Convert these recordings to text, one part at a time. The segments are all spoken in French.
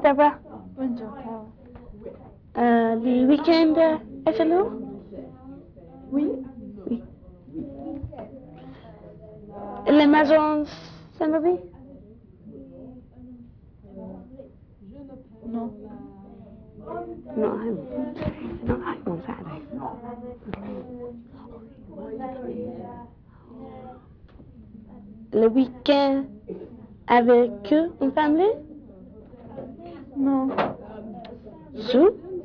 Deborah. Bonjour, Carl. Les week-ends, est-ce lourd? Oui. Oui. Les maisons Saint-Bobby? Non. Non, ai buồn dạ này. Le week-end avec une famille? Non. Sous?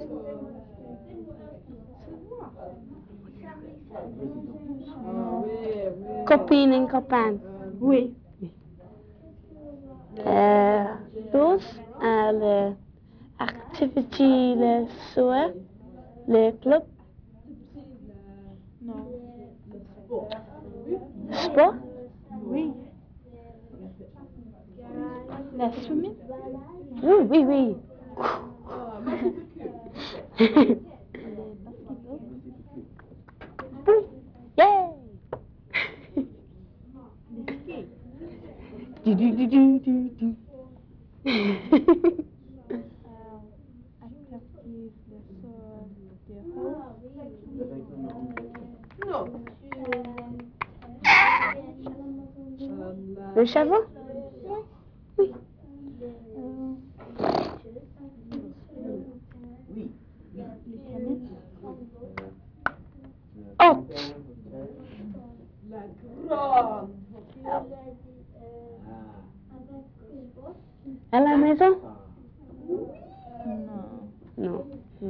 Copine et copain? Oui. Tous les activités, les soirs, les clubs? Non. Sport? Oui. La swimming? Oui. Le basketball? Yay! Le ski? Du. Activities, le soir, des roses? Le chameau? Oui. Le tennis? Oh! À la maison? Non. Non.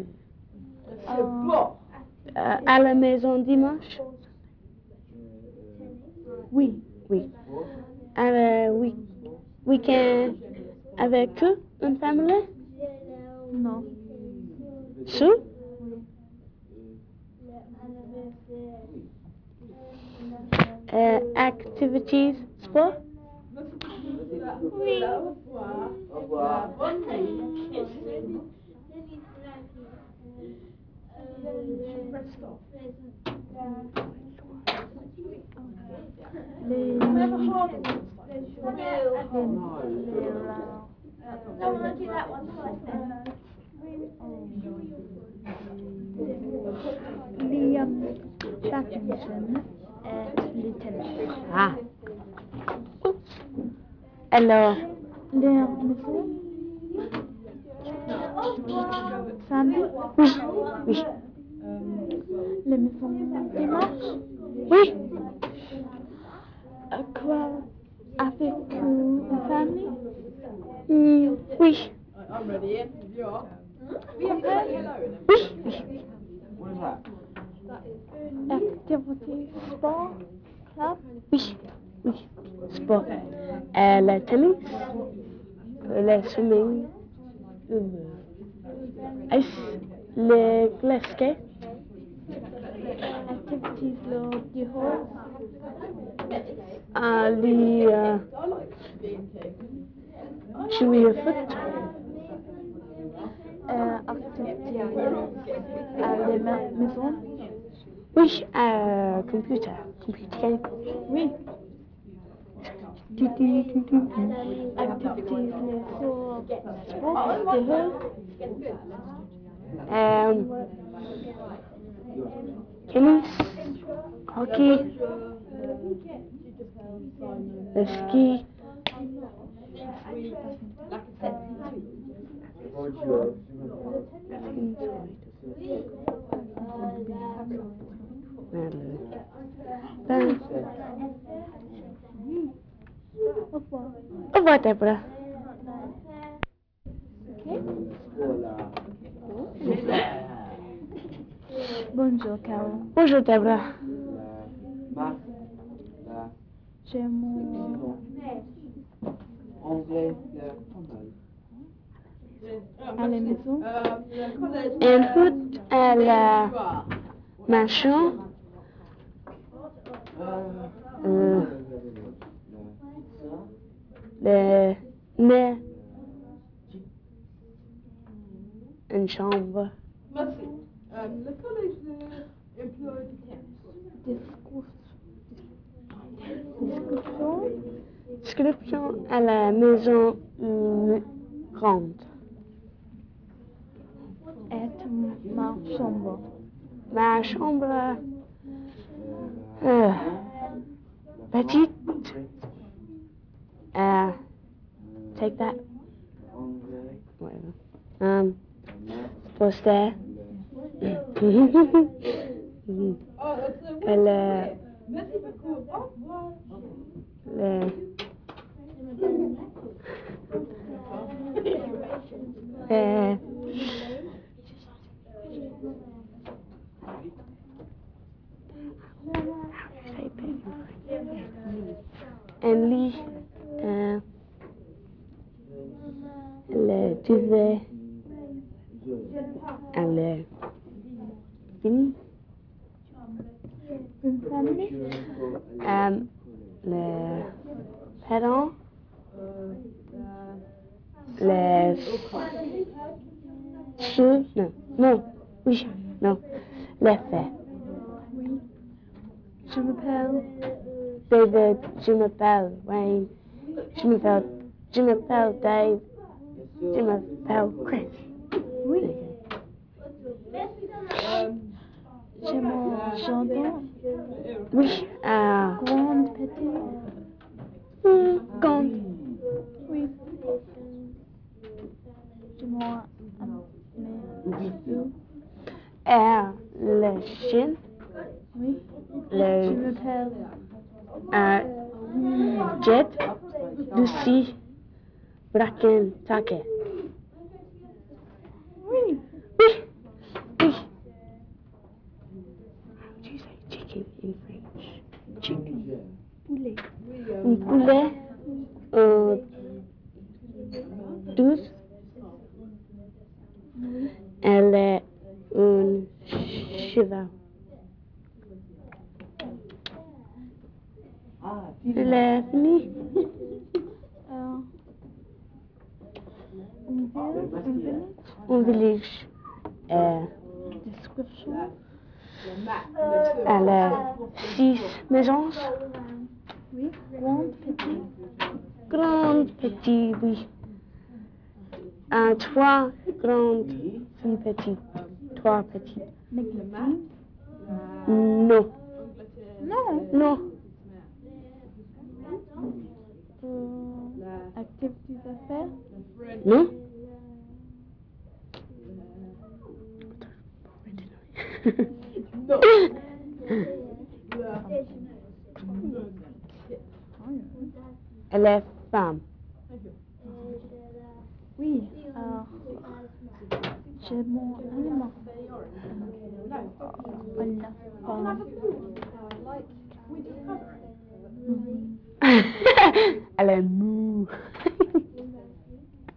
À la maison dimanche? Oui. Oui. À la week-end avec eux, une famille? Non. Sous? Activities, sport? Oui. Liam badminton et le tennis. Ah. Alors, Les maisons? Samedi? oui. Les maisons dimanche? Oui. Quoi? Avec une famille? Oui. Activité sport? Club? Oui. Sport. Le tennis, le swimming, le glace. Activities lors du hall? Les jouer au foot. Activities à la maison? Oui, computer game. Oui. Activities les soirs sport de hall? Tennis, hockey, le ski. Ben, Au revoir. au revoir, Deborah. Bonjour, Carol. Bonjour, Deborah. J'aime à la maison. En foot à la mansion. Le nez. Une chambre. Le collège emploie du tennis. Discussion. Description à la maison grande. Ma chambre. Ma chambre. Petite. Take that. Whatever. Poster. Elle est. Merci beaucoup. Au revoir. Un lit. Le duvet. Le fini. Une famille. Le parent. Les sous. Non. Non. Oui. Non. Les faits. Oui. Je m'appelle. David. Je m'appelle Wayne. Je m'appelle Dave. Je m'appelle Chris. Oui. J'ai mon jardin. Oui. Grande, petite. Quand. Oui. J'ai mon Le chien. oui. Je Le m'appelle. Jet. Lucy. Bracken. Take. Oui. Oui. Oui. How do you say chicken in French? Chicken. Poulet. Un poulet. Douce. Elle est un cheval. Elle est finie. Un village. Description. Elle a 6 maisons. Oui. Grande, petite. Grande, petit, oui. 3 grandes, une petite. 3 petites. Magazine. Non. Non. Non. Activités à faire. Non. No. Elle est femme. Oui. J'ai mon animal. Elle est mou.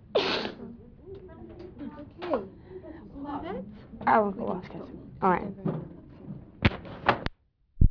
Okay. Oh, well, all right.